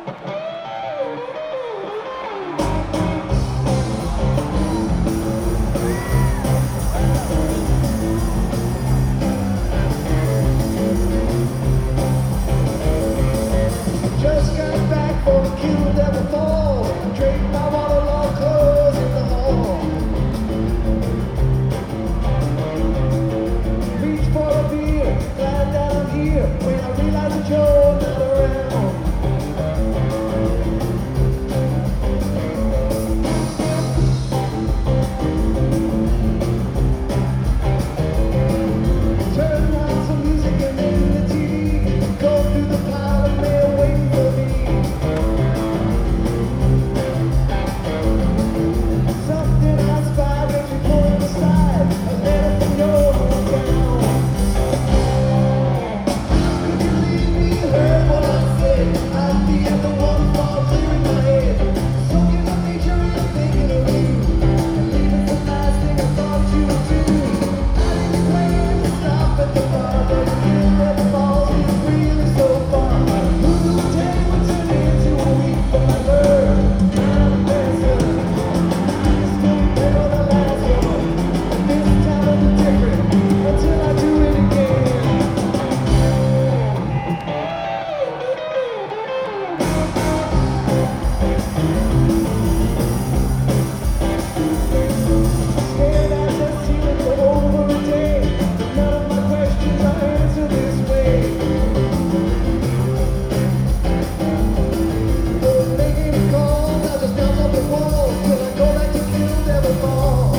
Just got back from Kill Devil Falls. Drink my waterlogged clothes in the hall. Reach for a beer, glad that I'm here. When I realize that you're not around. Turn on some music and then the TV. Go through the pile of mail waiting for me. Something I spy makes me pull on the side. A letter from your hometown. Could you leave me? Heard what I said. I'd be at the waterfall clearing my head. Soaking up nature and thinking of you. And leaving the last thing I thought you would do. I didn't plan to stop at the bar, but the Kill Devil Falls is really so far. Who would tell you what turned into a week for my bird? I'm a dancer. I can still remember the last one. And this time will be different until I do it again. Scared at the ceiling for over a day. None of my questions are answered this way. Don't make any calls, I just bounce off the walls till I go back to Kill Devil Falls.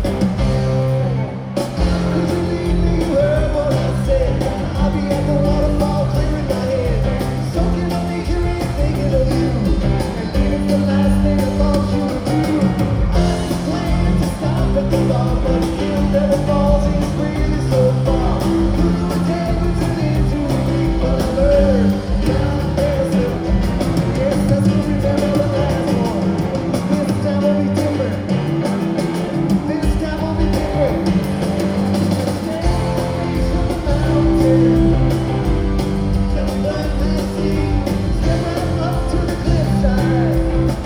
Could you leave me? You heard what I said. I'll be at the waterfall clearing my head. Soaking up nature and thinking of you. And leaving the last thing I thought you would do. I didn't plan to stop at the bar, but Kill Devil Falls is really so far. Who would tell you turn into a week for I learned? Now I'm dancing. Yes, I still remember the last one. This time will be different. This time will be different. Standing on the mountain, just like I see, step right up to the cliffside.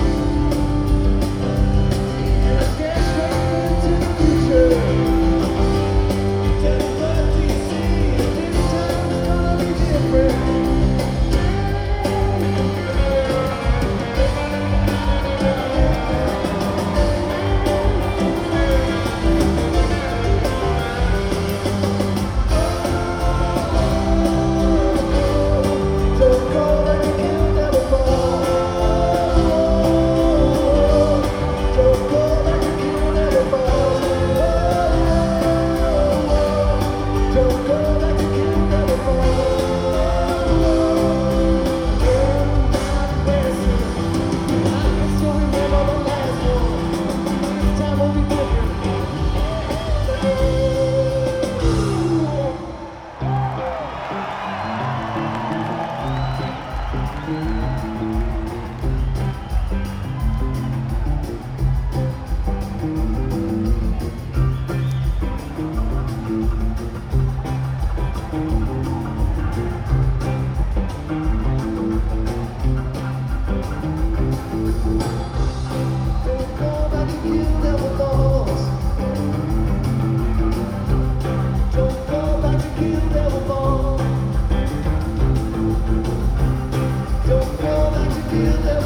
And I stare straight into the future. Tell me what do you see? This time it's gonna be different. Don't go like a Kill Devil Falls. Don't go like a Kill Devil Falls. Don't go like a Kill Devil Falls. I'm dancing. I can still remember the last one. This time will be different. Don't go back to Kill Devil Falls. Don't go back to Kill Devil Falls. Don't go back to Kill Devil